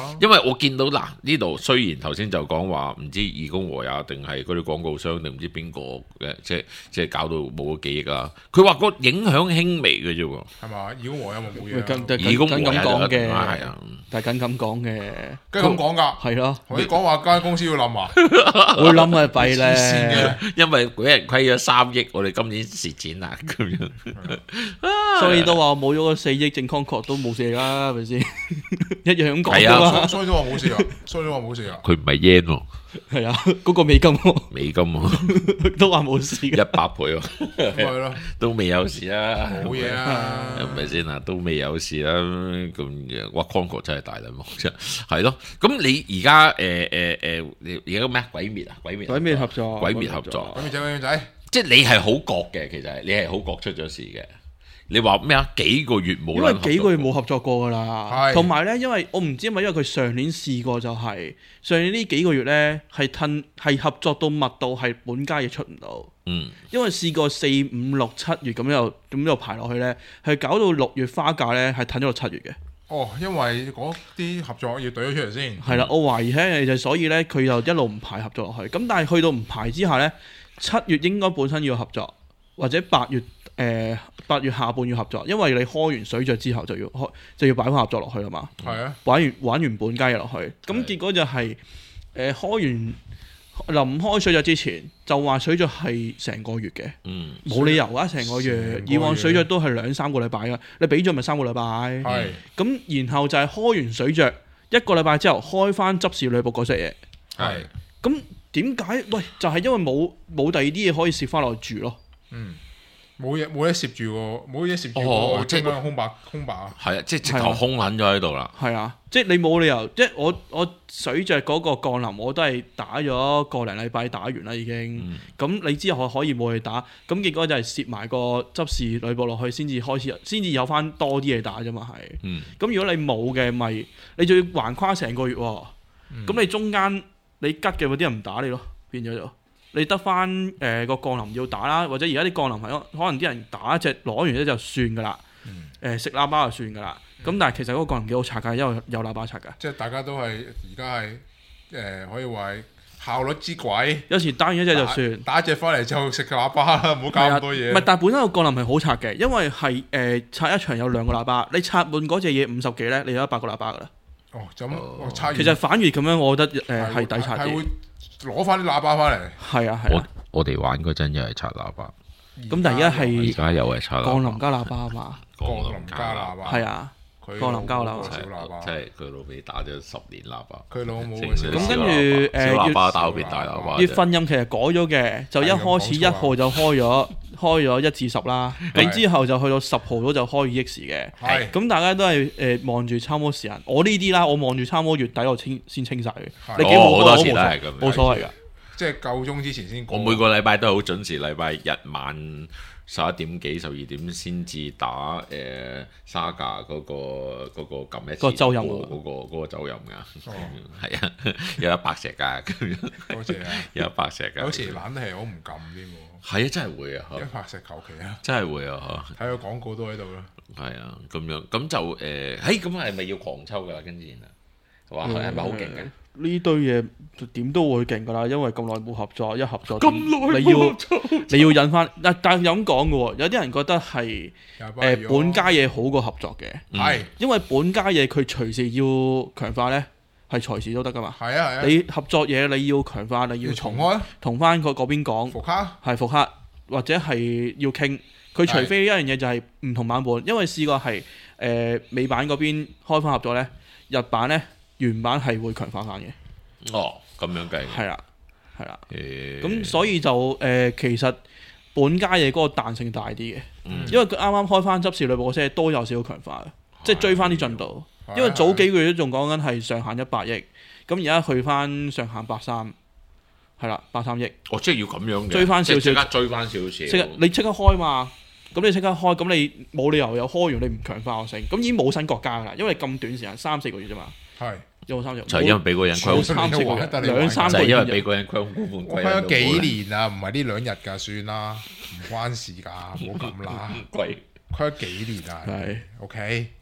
我見到嗱呢度雖然頭先就講話唔知義工和也定係嗰啲廣告商定唔知邊個嘅，即係即係搞到冇咗記憶啦。佢話個影響輕微嘅啫喎， 係嘛？義工和也冇冇嘢啊？ 義工和也咁講嘅， 係啊， 但係緊咁講嘅， 梗係咁講㗎。 係咯， 同你講話間公司要冧啊， 會冧啊弊黐線咧， 嘅。 因為俾人虧咗三億，我哋今年蝕錢啦咁樣。 所以都話冇咗個四億正 Concord 都冇事啦，係咪先？一樣咁講係啊㗎嘛， 所以都話冇事啊，所以都話冇事啊。 佢唔係 yen 喎， 係啊，嗰個美金喎美金喎， 都話冇事一嘅， 百倍喎， 咁咪係咯， 都未有事啊， 冇嘢啊。 係咪先啊？都未有事啦，咁哇 Concord 真係大撚鑊啫，係咯。咁你而家誒誒誒，你而家個咩鬼滅啊？鬼滅鬼滅合作， 鬼滅合作， 咁仔咁仔， 即係你係好覺嘅，其實你係好覺出咗事嘅。你話咩啊？幾個月冇， 因為幾個月冇合作過噶啦， 係同埋咧，因為我唔知，因為因為佢上年試過就係、上年呢幾個月咧係褪係合作到密度係本家嘢出唔到， 嗯， 因為試過四五六七月咁又咁又排落去咧，係搞到六月花價咧係褪咗到七月嘅。 哦，因為嗰啲合作要對咗出嚟先。 係啦，我懷疑咧就所以咧佢又一路唔排合作落去，咁但係去到唔排之下咧，七月應該本身要合作，或者八月。誒八、呃、月下半月合作，因為你開完水著之後就要開就要擺翻合作落去啦嘛。 係啊， 玩完玩完本街嘢落去，咁結果就係、是、誒、呃、開完臨開水著之前就話水著係成個月嘅，冇、嗯、理由啊成個月，以往水著都係兩三個禮拜噶，你俾咗咪三個禮拜。係咁，然後就係開完水著一個禮拜之後開翻執事呂布嗰隻嘢。係咁點解？喂，就係、是、因為冇冇第二啲嘢可以攝翻落去住咯。嗯。 冇嘢冇嘢攝住喎，冇嘢攝住哦，即係空白空白啊！ 係啊，即係直頭空撚咗喺度啦。 係啊，即係你冇理由，即係我我水著嗰個降臨，我都係打咗個零禮拜打完啦已經。咁、嗯、你之後可以冇去打，咁結果就係攝埋個執事呂布落去，先至開始，先至有翻多啲嘢打啫嘛係。咁、嗯、如果你冇嘅，咪你仲要橫跨成個月喎。咁、嗯、你中間你吉嘅嗰啲人唔打你咯，變咗就。你得翻誒個降臨要打啦，或者而家啲降臨係可能啲人打一隻攞完咧就算噶啦，誒、嗯呃、食喇叭就算噶啦。咁、嗯、但係其實嗰個降臨幾好拆㗎，因為有喇叭拆㗎。即係大家都係而家係誒可以話效率之鬼。有時打完一隻就算，打，打一隻翻嚟就食喇叭啦，唔好搞咁多嘢。唔係，但係本身個降臨係好拆嘅，因為係誒、呃、拆一場有兩個喇叭，你拆滿嗰隻嘢五十幾咧，你有一百個喇叭㗎啦。哦，就咁、哦，拆完。其實反而咁樣，我覺得誒係、呃、抵拆啲。攞翻啲喇叭翻嚟，係啊係啊。我我哋玩嗰陣又係拆喇叭，咁但係而家係而家又係拆降臨加喇叭啊嘛，降臨加喇叭，係啊，降臨加喇叭，即係佢老味打咗十年喇叭，佢老母咁跟住誒，小喇叭打變大喇叭。月份任其實改咗嘅，就一開始一號就開咗開咗一至十啦，咁之後就去到十號嗰就開 E X 嘅，咁大家都係誒望住參摩時間，我呢啲啦，我望住參摩月底我清先清晒佢，你幾好多次都係咁，冇所謂噶，即係夠鐘之前先。我每個禮拜都好準時，禮拜日晚十一點幾十二點先至打誒沙架嗰個嗰個撳一次個周任嗰個嗰個周任噶，係啊，有一百石噶咁樣，多謝啊，有一百石噶，有時懶係我唔撳添喎。係啊，真係會啊！一拍石求其啊，真係會啊！睇個廣告都喺度啦。係啊，咁樣咁就誒，誒咁係咪要狂抽㗎？跟住啊，話係咪好勁嘅？呢堆嘢點都會勁㗎啦，因為咁耐冇合作，一合作咁耐你要你要引翻，但但係咁講嘅喎，有啲人覺得係誒本家嘢好過合作嘅，係因為本家嘢佢隨時要強化咧。係隨時都得噶嘛？係啊係啊！你合作嘢你要強化，你要重開，同翻佢嗰邊講復刻，係復刻或者係要傾。佢除非一樣嘢就係唔同版本，因為試過係誒、呃、美版嗰邊開翻合作咧，日版咧原版係會強化翻嘅。哦，咁樣計。係啦，係啦。咁、欸、所以就誒、呃、其實本家嘢嗰個彈性大啲嘅，嗯、因為佢啱啱開翻執事呂布嗰些都有少少強化嘅，即係追翻啲進度。因為早幾個月都仲講緊係上限一百億，咁而家去翻上限百三，係啦，百三億。哦，即係要咁樣嘅，追翻少少，即刻追翻少少。即係你即刻開嘛，咁你即刻開，咁你冇理由有開完你唔強化我成，咁已經冇新國家噶啦，因為咁短時間三四個月啫嘛。係有冇三四個月？就係因為俾個人虧三四個月，兩三個月。就係因為俾個人虧股本虧。虧咗幾年啊？唔係呢兩日㗎，算啦，唔關事㗎，唔好咁啦。貴虧咗幾年啊？係 OK。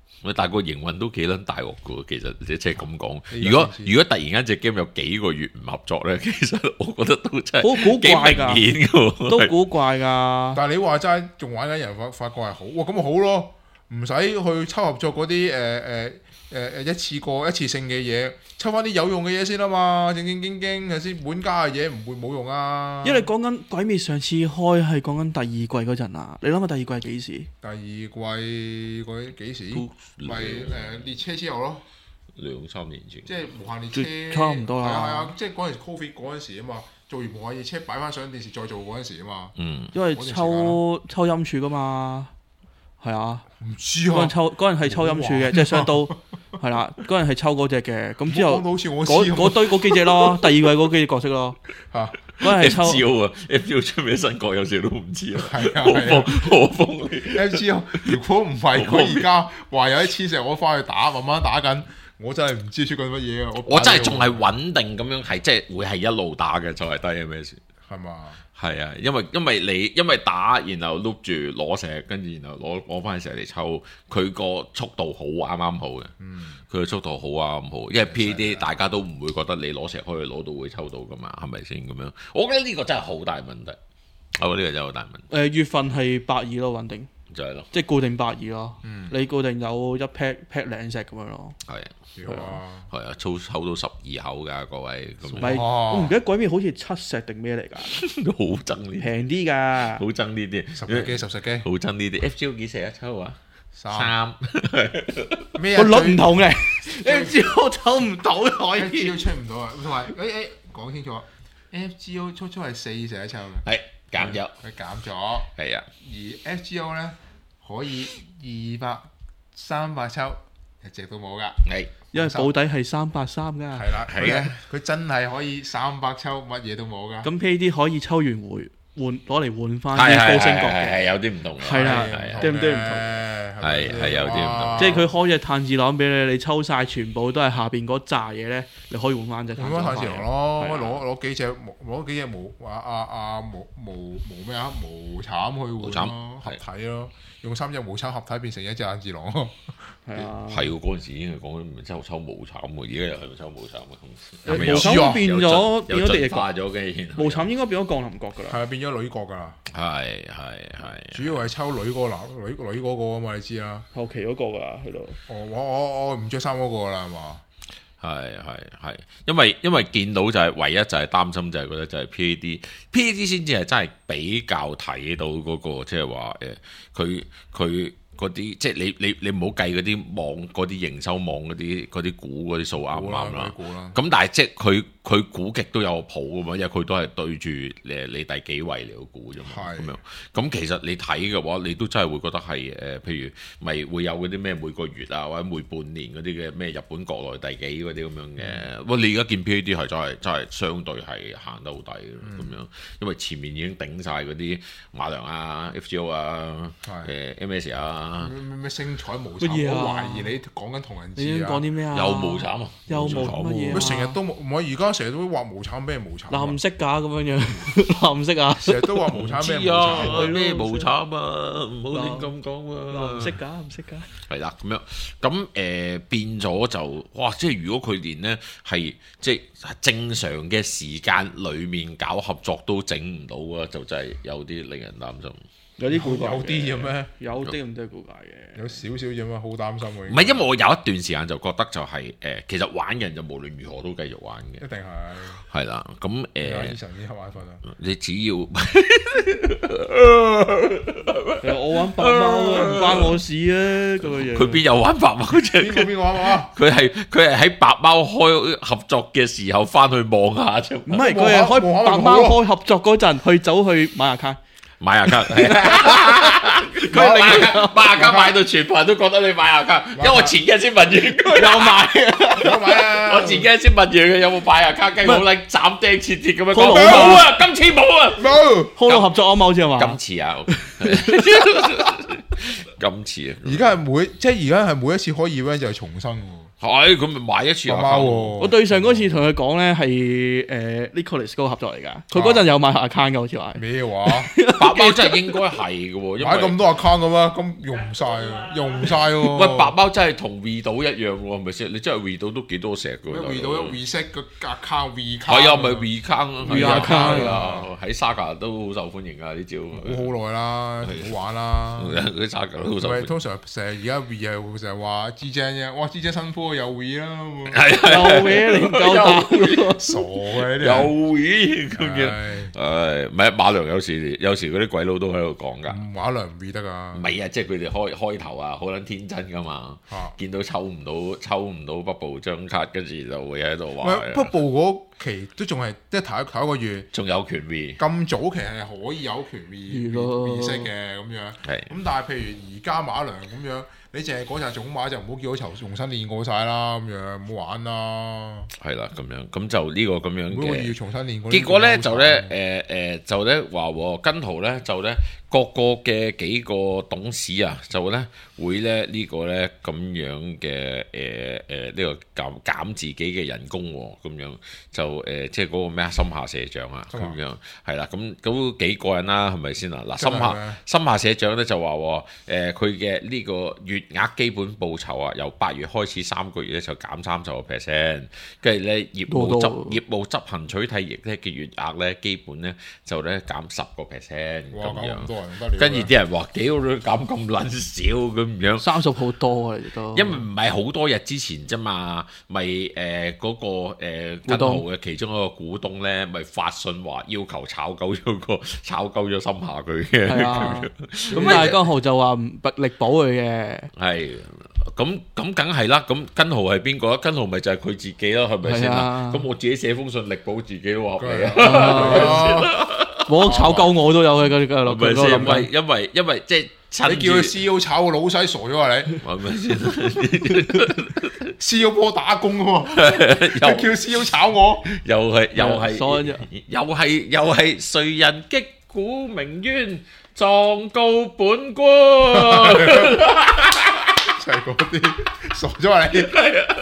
但係個營運都幾撚大鑊嘅喎，其實即係咁講。如果如果突然間隻 game 有幾個月唔合作咧，其實我覺得都真係好古怪㗎， 幾明顯嘅都古怪㗎。 但係你話齋仲玩緊人發發覺係好，哇咁咪好咯，唔使去抽合作嗰啲誒誒誒誒一次過一次性嘅嘢，抽翻啲有用嘅嘢先啊嘛，正正經經係先本家嘅嘢唔會冇用啊。 因為講緊鬼滅上次開係講緊第二季嗰陣啊，你諗下第二季係幾時？ 第二季嗰啲幾時？咪誒列車之後咯， 兩三年前， 即係無限列車， 差唔多啦。 係啊係啊，即係嗰陣 Covid 嗰陣時啊嘛，做完無限列車擺翻上電視再做嗰陣時啊嘛。 嗯， 因為抽抽音柱噶嘛，係啊。 唔知啊。 嗰陣抽嗰陣係抽音柱嘅，即係雙刀係啦。嗰陣係抽嗰隻嘅，咁之後好似我嗰嗰堆嗰幾隻咯，第二季嗰幾隻角色咯。 嚇， 嗰陣係抽 F G O 啊 ，F G O 出咩新角有時都唔知啊。 係啊係啊， 何風 F G O 如果唔係佢而家話有啲黐石，我翻去打，慢慢打緊，我真係唔知出緊乜嘢啊！我我真係仲係穩定咁樣，係即係會係一路打嘅，就係低 M S。 係嘛？ 係啊，因為因為你因為打，然後碌住攞石，跟住然後攞攞翻石嚟抽，佢個速度好啱啱好嘅。嗯，佢個速度好啱啱好，因為 P A D 大家都唔會覺得你攞石可以攞到會抽到噶嘛，係咪先咁樣？我覺得呢個真係好大問題。我覺得呢個真係好大問題。 誒月份係百二咯，穩定。 就係咯， 即係固定百二咯。 嗯， 你固定有一 pack pack 兩石咁樣咯。 係啊， 幾好啊！ 係啊，抽抽到十二口㗎各位，咁唔係我唔記得鬼滅好似七石定咩嚟㗎？ 好憎呢啲， 平啲㗎， 好憎呢啲， 十隻機十隻機， 好憎呢啲。F G O 幾石一抽啊？ 三三咩個率唔同嘅，F G O 抽唔到可 ？F G O 以。 出唔到啊！同埋誒誒講清楚，F G O 初初係四石一抽嘅， 係減咗， 佢減咗。 係啊， 而 F G O 咧可以二百、三百抽，一隻都冇㗎。 係因為保底係三百三㗎。 係啦， 係啊， 佢真係可以三百抽，乜嘢都冇㗎。 咁 P A D 可以抽完回換攞嚟換翻係啲高升角係嘅， 係有啲唔同嘅， 係啦係啊啲唔啲唔同係係有啲唔同即係佢開隻炭治郎俾你，你抽晒全部都係下邊嗰扎嘢咧，你可以換翻隻炭治郎咁樣太長咯， 係啊攞攞幾隻攞幾隻無啊啊啊無無無咩啊無慘去換咯，合體咯，用三隻無慘合體變成一隻炭治郎咯。 係啊， 係喎，嗰陣時已經係講緊唔係抽抽無慘喎，而家又係抽無慘嘅， 無係咪有慘變咗有變咗地進化角， 咗嘅， 無慘應該變咗降臨角㗎啦。 係啊，變咗女角㗎啦。 係係係， 主要係抽女嗰個男女女嗰個啊嘛，你知啦。 後期嗰個㗎啦，喺度。 哦，我我我唔着衫嗰個啦，係嘛？ 係係係，因為因為見到就係唯一就係擔心就係覺得就係 P A D，P A D 先至係真係比較睇到嗰個即係話誒，佢佢。嗰啲即係你你你唔好計嗰啲網嗰啲營收網嗰啲嗰啲股嗰啲數啱唔啱啦？咁但係即係佢佢估極都有個譜噶嘛，因為佢都係對住誒你第幾位嚟個估啫嘛。咁樣咁其實你睇嘅話，你都真係會覺得係誒、呃，譬如咪會有嗰啲咩每個月啊或者每半年嗰啲嘅咩日本國內第幾嗰啲咁樣嘅。喂、嗯，你而家見 P A D 係真係真係相對係行得好低嘅咁樣，因為前面已經頂晒嗰啲馬良啊、F G O 啊、誒 M S 啊。 咩咩星彩無慘，我懷疑你講緊同人誌啊！ 你講啲咩啊？ 有無慘啊？ 有無乜嘢？ 佢成日都冇，唔係而家成日都話無慘咩無慘？ 藍色㗎咁樣樣，藍色啊！ 成日都話無慘咩無慘？ 咩無慘啊？唔好亂咁講啊！ 藍色㗎，唔識㗎。 係啦，咁樣咁誒變咗就哇！即係如果佢連呢係即係正常嘅時間裡面搞合作都整唔到啊，就真係有啲令人擔心。 有啲古怪， 有啲嘅咩？ 有啲咁多古怪嘅， 有少少啫嘛，好擔心嘅。 唔係，因為我有一段時間就覺得就係、是、誒、呃，其實玩人就無論如何都繼續玩嘅， 一定係。 係啦，咁誒， 以前啲黑玩法啊， 你只要我玩白貓啊，唔關我事啊，咁嘅樣。 佢邊有玩白貓啫？ 邊個邊個玩啊？ 佢係佢係喺白貓開合作嘅時候翻去望下啫。 唔係，佢係開白貓開合作嗰陣去走去買下卡。 買下卡，佢買下卡，買下卡買到全部人都覺得你買下卡，因為我前幾日先問完佢有買， 有買啊！ 我前幾日先問完佢有冇買下卡，跟住好撚斬釘截鐵咁樣講， 冇啊，今次冇啊， 冇， 開到合作啊嘛，好似係嘛？ 今次啊，今次啊， 而家係每即係而家係每一次開 event 就係重生喎。 係佢咪買一次貓 account 喎， 我對上嗰次同佢講咧係誒 Nicholas 嗰個合作嚟㗎，佢嗰陣有買 account 㗎，好似話。 咩話？ 白貓真係應該係嘅喎，因為買咁多 account 嘅咩？咁用唔晒啊，用唔晒喎。 喂白貓真係同 V 島一樣喎，係咪先？你真係 V 島都幾多石㗎？ 一 V 到一 reset 個 account V 卡。 係啊，咪 V account V account 啊，喺 Saga 都好受歡迎啊！呢招好好耐啦，好玩啦。 嗰啲 Saga 都好受歡迎。 咪通常成日而家 V 又成日話 G 正啫，哇 G 正新科有 V 啦， 係有嘅，你唔夠膽。 傻嘅呢啲有人。 V 咁樣。誒，唔係馬良有時有時嗰啲鬼佬都喺度講㗎。 唔玩良唔 V 得㗎。 唔係啊，即係佢哋開開頭啊，好撚天真㗎嘛。 啊見到抽唔到抽唔到北部張卡，跟住就會喺度話。 喂，北部嗰期都仲係即係頭一頭一個月。 仲有權 V。 咁早期係可以有權 V 咯 V 色嘅咁樣， 係咁但係譬如而家馬良咁樣，你淨係嗰隻種馬就唔好叫佢重重新練過晒啦，咁樣唔好玩啦。 係啦，咁樣咁就呢個咁樣每個月嘅。 要重新練過。 結果咧就咧誒誒就咧話喎，跟圖咧就咧各個嘅幾個董事啊，就咧會咧呢個咧咁樣嘅誒誒呢個減減自己嘅人工喎，咁樣就誒即係嗰個咩啊，深下社長啊，咁樣係啦，咁都幾過癮啦，係咪先啊？嗱，深下深下社長咧就話喎誒佢嘅呢個月額基本報酬啊，由八月開始三個月咧就減三十個 percent，跟住咧業務執業務執行取締役咧嘅月額咧基本咧就咧減十個 percent 咁樣。跟住啲人話：屌你減咁撚少咁樣， 三十好多啊！亦都因為唔係好多日之前啫嘛，咪誒嗰個誒跟號嘅其中一個股東咧，咪發信話要求炒鳩咗個炒鳩咗深下佢嘅。 係啊，咁但係跟號就話唔力保佢嘅。 係咁咁梗係啦，咁跟號係邊個啊？跟號咪就係佢自己咯，係咪先啊？咁我自己寫封信力保自己都合理啊！ 我炒鳩我都有嘅嗰啲咪先，因為因為因為即係你叫佢 C E O 炒個老細傻咗啊你？ 係咪先 ？C E O 幫我打工喎，又叫 C E O 炒我， 又係又係所以又係又係誰人擊鼓鳴冤，狀告本官， 就係嗰啲傻咗啊你！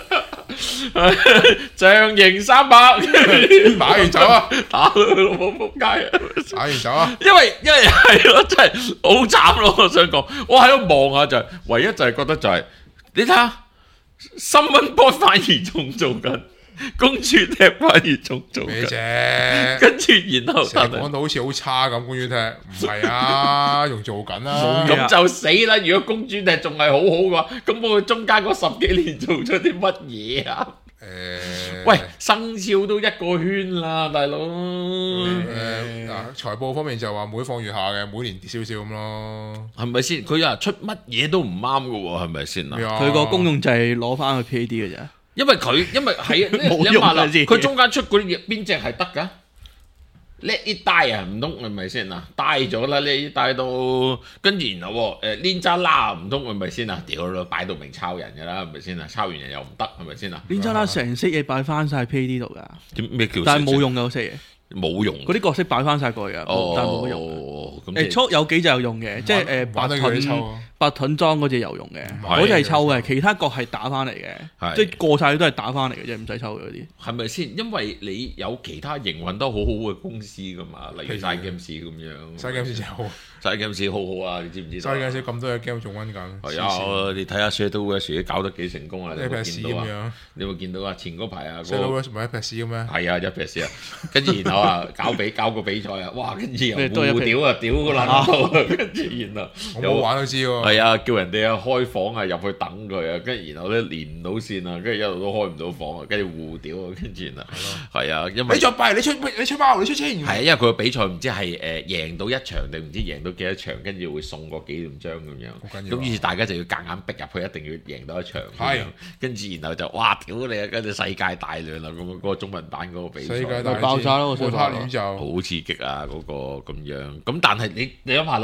象形三百， 打完走啊！ 打到佢老母仆街啊！ 打完走啊！ 因為因為係咯，真係好慘咯！我想講，我喺度望下就係、是，唯一就係覺得就係、是，你睇下新聞波反而仲做緊，公主踢反而仲做咩緊， 啫？ 跟住然後成日講到好似好差咁，公主踢唔係啊，仲做緊啦。 咁就死啦！如果公主踢仲係好好嘅話，咁我中間嗰十幾年做咗啲乜嘢啊？ 誒， 喂，生肖都一個圈啦，大佬。 誒嗱，財報方面就話每況愈下嘅，每年跌少少咁咯。 係咪先？佢啊出乜嘢都唔啱嘅喎，係咪先啊？ 佢個功用就係攞翻去 P A D 嘅啫。 因為佢因為係啊， 冇用啊先佢中間出嗰啲嘢邊隻係得㗎？Let it die 啊，唔通係咪先啊？die 咗啦，Let it die 到跟住然後誒 Ninja 啦，唔通係咪先啊？屌咯，擺到明抄人㗎啦，係咪先啊？抄完人又唔得，係咪先啊？ 連揸啦成色嘢擺翻晒 P A D 度㗎， 點咩叫？ 但係冇用嘅嗰色嘢， 冇用。 嗰啲角色擺翻晒過去㗎，但係冇用。 哦，咁誒初有幾隻有用嘅，即係誒白盾白盾裝嗰隻有用嘅，嗰隻係抽嘅，其他角係打翻嚟嘅，即係過晒都係打翻嚟嘅啫，唔使抽嗰啲。 係咪先？因為你有其他營運得好好嘅公司㗎嘛，例如 Side Games 咁樣。 Side Games 就好 ，Side Games 好好啊！你知唔知道 ？Side Games 咁多嘅 game 仲溫緊。 係啊，你睇下 Shadowverse 搞得幾成功啊！你有冇見到啊？你有冇見到啊？前嗰排啊 Shadowverse 唔係一撇屎嘅咩？ 係啊，一撇屎啊！跟住然後啊，搞比搞個比賽啊，哇！跟住又互屌啊，屌個撚到，跟住然後我冇玩都知喎。 係啊，叫人哋啊開房啊入去等佢啊，跟住然後咧連唔到線啊，跟住一路都開唔到房啊，跟住互屌啊，跟住然後係啊，因為你作弊，你出你出包，你出錢。 係啊，因為佢個比賽唔知係誒贏到一場定唔知贏到幾多場，跟住會送個紀念章咁樣。咁於是大家就要夾硬逼入去，一定要贏到一場。係，跟住然後就哇屌你啊！跟住世界大亂啦，咁嗰個中文版嗰個比賽， 世界大爆炸咯！我想話就好刺激啊！嗰個咁樣。咁但係你你諗下啦，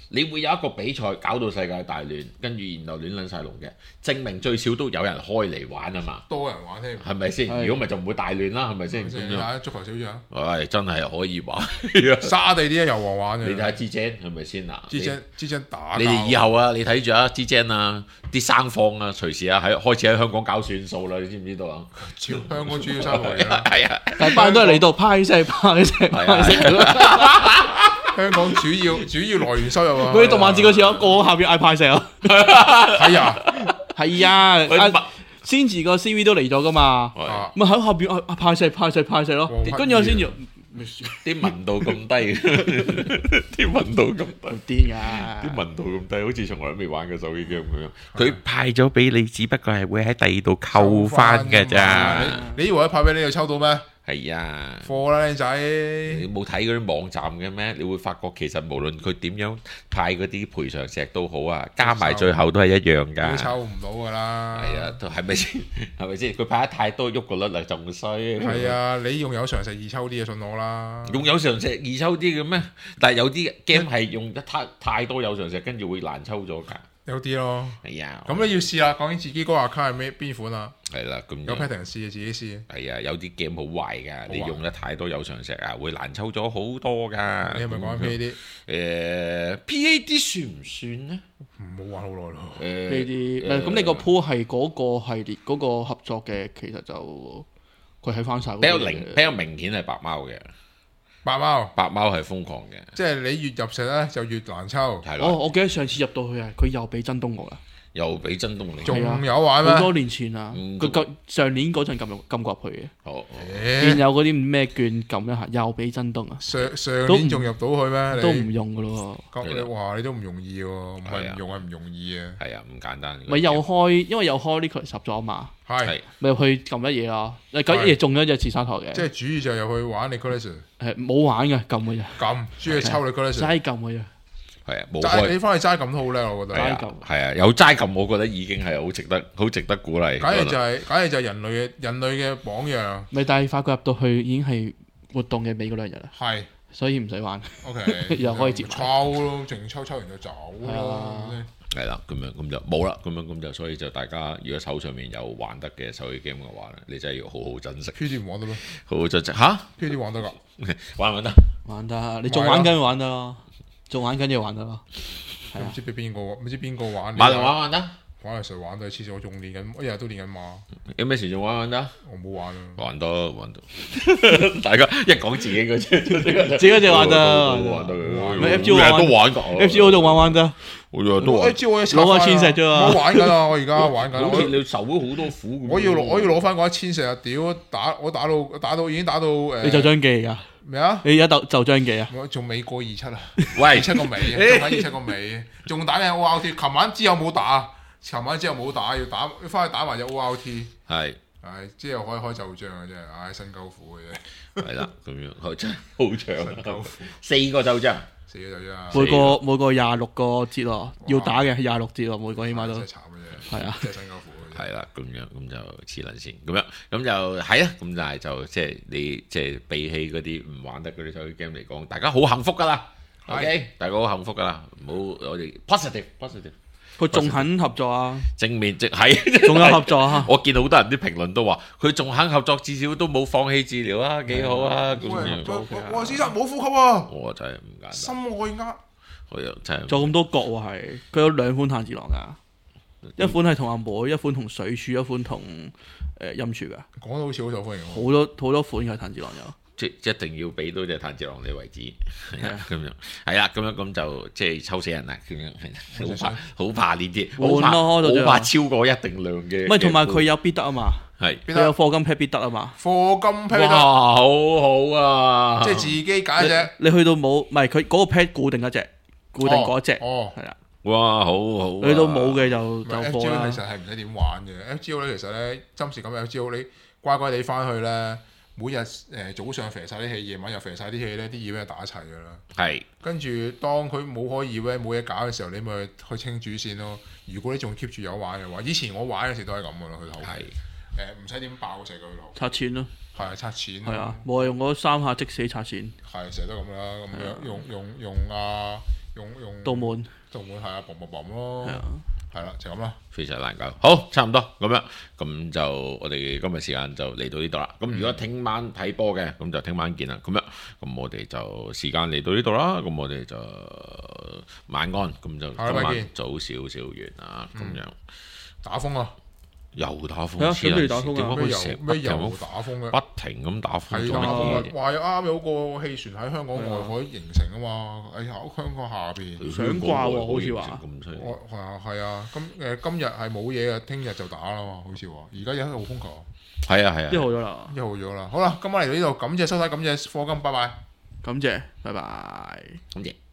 你會有一個比賽搞到世界大亂，跟住然後亂撚晒龍嘅，證明最少都有人開嚟玩啊嘛， 多人玩添， 係咪先？如果唔係就唔會大亂啦，係咪先？咁樣足球小將， 唉，真係可以玩。 沙地啲油王玩嘅， 你睇下 G Jen 係咪先嗱 ？G Jen G Jen 打， 你哋以後啊，你睇住啊 G Jen 啊，啲生放啊，隨時啊喺開始喺香港搞算數啦，你知唔知道啊？ 超香港主要生活啦， 係啊， 但係班人都係嚟到派息派息派息。 香港主要主要來源收入啊！ 佢啲動漫節嗰次有個下邊嗌派石啊， 係啊， 係啊，先至個 C V 都嚟咗噶嘛，咪喺下邊嗌派石派石派石咯，跟住我先至啲文度咁低，啲文度咁低， 癲噶， 啲文度咁低，好似從來都未玩過手機 game 咁樣。佢派咗俾你，只不過係會喺第二度扣翻嘅咋。 你以為派俾你就抽到咩？ 係啊， 貨啦，靚仔！ 你冇睇嗰啲網站嘅咩？你會發覺其實無論佢點樣派嗰啲賠償石都好啊，加埋最後都係一樣㗎。 都抽唔到㗎啦。 係啊，都係咪先？係咪先？佢派得太多，喐個率嚟就咁衰。 係啊，你用有常識易抽啲嘅信我啦。 用有常識易抽啲嘅咩？但係有啲 game 係用得太太多有常識，跟住會難抽咗㗎。 有啲咯。 係啊。 咁你要試啦，講緊自己嗰個 account 係咩邊款啊？ 係啦，咁有 pattern 試嘅，自己試。 係啊，有啲 game 好壞㗎，你用得太多有常識啊，會難抽咗好多㗎。 你係咪講緊 P A D？ 誒 P A D 算唔算咧？ 唔好玩好耐咯。 誒呢啲，咁你個 pool 係嗰個系列嗰個合作嘅，其實就佢喺翻晒。 比較明比較明顯係白貓嘅。 白貓， 白貓係瘋狂嘅， 即係你越入石咧就越難抽。 係咯。哦，我記得上次入到去啊，佢又俾真東我啦。 又俾真東你， 仲有玩咩？ 好多年前啊，佢舊上年嗰陣撳入撳過入去嘅。 好， 見有嗰啲咩券撳一下，又俾真東啊。 上上年仲入到去咩？ 都唔用噶咯。 咁你話你都唔容易喎，唔係唔用係唔容易啊。 係啊，唔簡單。 咪又開，因為又開呢個十咗啊嘛。 係。 咪入去撳一嘢咯。誒，咁一嘢中咗隻自殺台嘅。 即係主要就入去玩你 collection。 係冇玩嘅，撳嘅啫。 撳，主要抽你 collection。 齋撳嘅啫。 係啊，冇開。 你翻去齋撳都好叻，我覺得。 齋撳係啊，有齋撳，我覺得已經係好值得，好值得鼓勵。 簡直就係，簡直就係人類嘅人類嘅榜樣。 咪但係發覺入到去已經係活動嘅尾嗰兩日啦。 係， 所以唔使玩。 O K， 又可以接抽咯，淨抽抽完就走咯。 係啦，咁樣咁就冇啦，咁樣咁就所以就大家如果手上面有玩得嘅手機 game 嘅話咧，你真係要好好珍惜。 P D 唔玩得咩？ 好好珍惜吓 ？P D 玩得㗎， 玩唔玩得？ 玩得，你仲玩緊玩得咯，仲玩緊就玩得咯。 唔知俾邊個，唔知邊個玩。 馬龍玩玩得， 玩係誰玩都係黐線，我仲練緊，一日都練緊馬。 有咩時仲玩玩得？ 我冇玩啊。 玩得玩得，大家一講自己嗰隻， 自己嗰隻玩得， 玩得。 咩 F G O 玩都玩㗎 ，F G O 仲玩玩得。 我日都玩。 F G O 攞個千石啫嘛。 我玩緊啊！我而家玩緊。 好似你受咗好多苦。 我要攞，我要攞翻嗰一千石啊！屌，打我打到打到已經打到誒。 你就張記㗎？ 咩啊？ 你而家就就張記啊？ 我仲未過二七啊！ 喂， 二七個尾，仲喺二七個尾，仲打緊 O R T。琴晚之後冇打，琴晚之後冇打，要打翻去打埋隻 O R T。 係。 係之後可以開就章嘅啫，唉，新鳩苦嘅啫。 係啦，咁樣真係好長。四個就章。 四個就章。 每個每個廿六個節喎，要打嘅廿六節喎，每個起碼都。 真係慘嘅啫。 係啊。 真係新鳩苦。 係啦，咁樣咁就黐撚線，咁樣咁就係啊，咁但係就即係你即係比起嗰啲唔玩得嗰啲手機 game 嚟講，大家好幸福噶啦 ，OK，大家好幸福噶啦，唔好我哋 positive positive， 佢仲肯合作啊， 正面即係仲有合作啊， 我見好多人啲評論都話佢仲肯合作，至少都冇放棄治療啊，幾好啊，咁樣。 我先生冇呼吸啊！ 我真係唔簡單。 心外壓。 我又真係。 做咁多角喎係，佢有兩款炭治郎噶。一款係同阿妹，一款同水柱，一款同誒音柱噶。 講到好似好受歡迎。 好多好多款嘅炭治郎有。 即一定要俾到隻炭治郎你為止，係啊，咁樣係啦，咁樣咁就即係抽死人啦，咁樣係好怕好怕呢啲，好怕好怕超過一定量嘅。 唔係同埋佢有必得啊嘛， 係佢有課金 pay 必得啊嘛， 課金 pay 必得， 哇，好好啊！ 即係自己揀隻。 你去到冇，唔係佢嗰個 pay 固定一隻，固定嗰隻， 哦， 係啦。 哇，好好！ 去到冇嘅就就 F G O 課其實係唔使點玩嘅。F G O 咧其實咧，今時咁 F G O 你乖乖地翻去咧，每日誒早上肥晒啲氣，夜晚又肥晒啲氣咧，啲 event 打齊㗎啦。 係。跟住當佢冇開 event 冇嘢搞嘅時候，你咪去清主線咯。如果你仲 keep 住有玩嘅話，以前我玩嘅時都係咁㗎啦，去後期誒唔使點爆成個頭。 拆錢咯。 係啊，拆錢。 係啊，冇係用嗰三下即死拆錢。 係成日都咁啦，咁樣用用用啊。 用用道門， 道門係啊，嘣嘣嘣咯， 係啊， 係啦，就咁啦。 非常難搞。好，差唔多咁樣，咁就我哋今日時間就嚟到呢度啦。咁如果聽晚睇波嘅，咁就聽晚見啦。咁樣，咁我哋就時間嚟到呢度啦。咁我哋就晚安。咁就今晚早少少完啊。咁樣打風啊！ 又打風， 係啊準備打風啊點解佢成咩又不打風嘅？ 不停咁打風？ 係做乜啊嘢？， 話又啱有個氣旋喺香港外海形成啊嘛，喺香港下邊。 想掛喎好似話咁犀利。 我係啊係啊，咁誒今日係冇嘢嘅，聽日就打啦嘛，好似話。而家有一號風球， 係啊係啊一。號咗啦， 一號咗啦。好啦，今晚嚟到呢度，感謝收睇，感謝課金，拜拜。 感謝，拜拜。 咁嘢。